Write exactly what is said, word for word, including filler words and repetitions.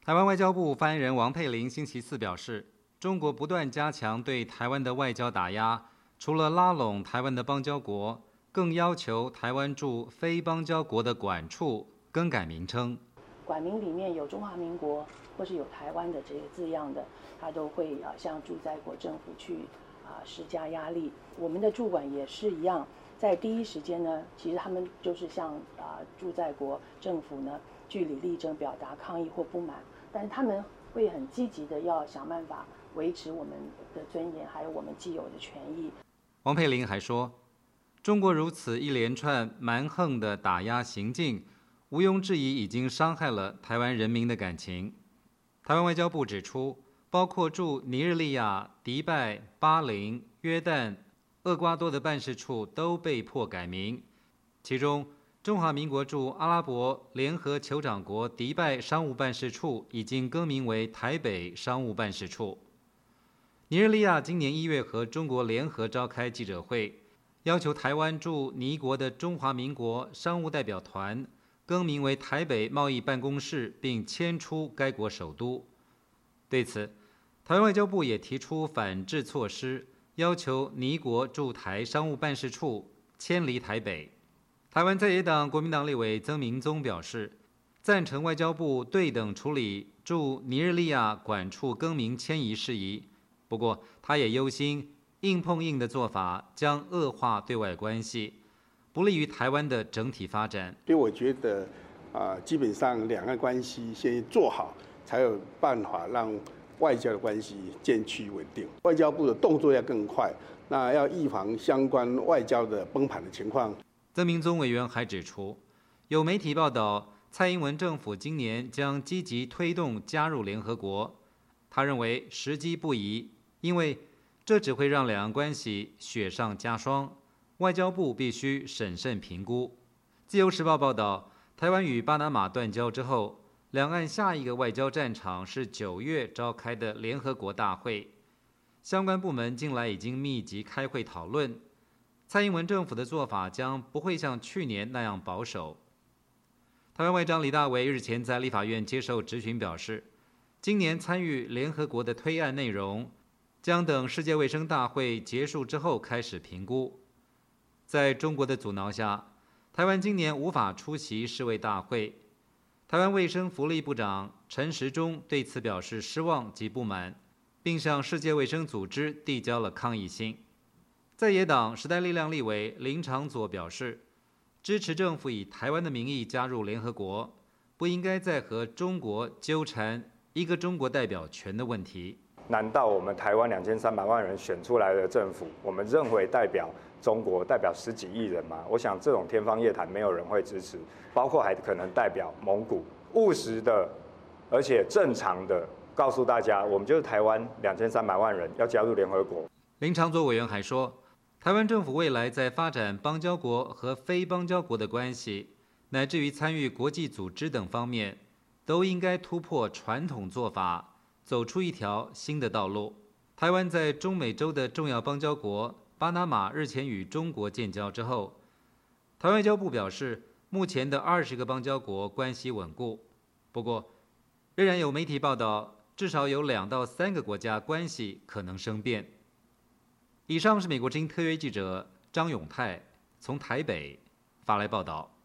台湾外交部发言人王佩玲星期四表示，中国不断加强对台湾的外交打压，除了拉拢台湾的邦交国，更要求台湾驻非邦交国的管处更改名称。 管名里面有中华民国或是有台湾的这个字样的，他都会啊向驻在国政府去啊施加压力。我们的驻管也是一样，在第一时间呢，其实他们就是向啊驻在国政府呢据理力争，表达抗议或不满，但是他们会很积极的要想办法维持我们的尊严，还有我们既有的权益。 王佩玲还说，中国如此一连串蛮横的打压行径，毋庸置疑已经伤害了台湾人民的感情。台湾外交部指出，包括驻尼日利亚、迪拜、巴林、约旦、厄瓜多的办事处都被迫改名，其中中华民国驻阿拉伯联合酋长国迪拜商务办事处已经更名为台北商务办事处。尼日利亚今年一月和中国联合召开记者会，要求台湾驻尼国的中华民国商务代表团更名为台北贸易办公室，并迁出该国首都。对此，台湾外交部也提出反制措施，要求尼国驻台商务办事处迁离台北。台湾在野党国民党立委曾明宗表示，赞成外交部对等处理驻尼日利亚管处更名迁移事宜，不过他也忧心硬碰硬的做法将恶化对外关系，不利于台湾的整体发展。 所以我觉得，啊、呃，基本上两岸关系先做好，才有办法让外交的关系渐趋稳定。外交部的动作要更快，那要预防相关外交的崩盘的情况。 曾明宗委员还指出，有媒体报道，蔡英文政府今年将积极推动加入联合国。他认为时机不宜，因为这只会让两岸关系雪上加霜。外交部必须审慎评估。自由时报报道，台湾与巴拿马断交之后，两岸下一个外交战场是九月召开的联合国大会。相关部门近来已经密集开会讨论，蔡英文政府的做法将不会像去年那样保守。台湾外长李大为日前在立法院接受质询表示，今年参与联合国的推案内容将等世界卫生大会结束之后开始评估。在中国的阻挠下，台湾今年无法出席世卫大会。台湾卫生福利部长陈时中对此表示失望及不满，并向世界卫生组织递交了抗议信。在野党时代力量立委林长佐表示，支持政府以台湾的名义加入联合国，不应该再和中国纠缠一个中国代表权的问题。 难道我们台湾两千三百万人选出来的政府，我们认为代表中国，代表十几亿人吗？我想这种天方夜谭，没有人会支持。包括还可能代表蒙古，务实的，而且正常的告诉大家，我们就是台湾两千三百万人要加入联合国。 林长佐委员还说，台湾政府未来在发展邦交国和非邦交国的关系，乃至于参与国际组织等方面，都应该突破传统做法，走出一条新的道路。台湾在中美洲的重要邦交国巴拿马日前与中国建交之后，台湾外交部表示，目前的二十个邦交国关系稳固，不过仍然有媒体报道，至少有两到三个国家关系可能生变。以上是美国之音特约记者张永泰从台北发来报道。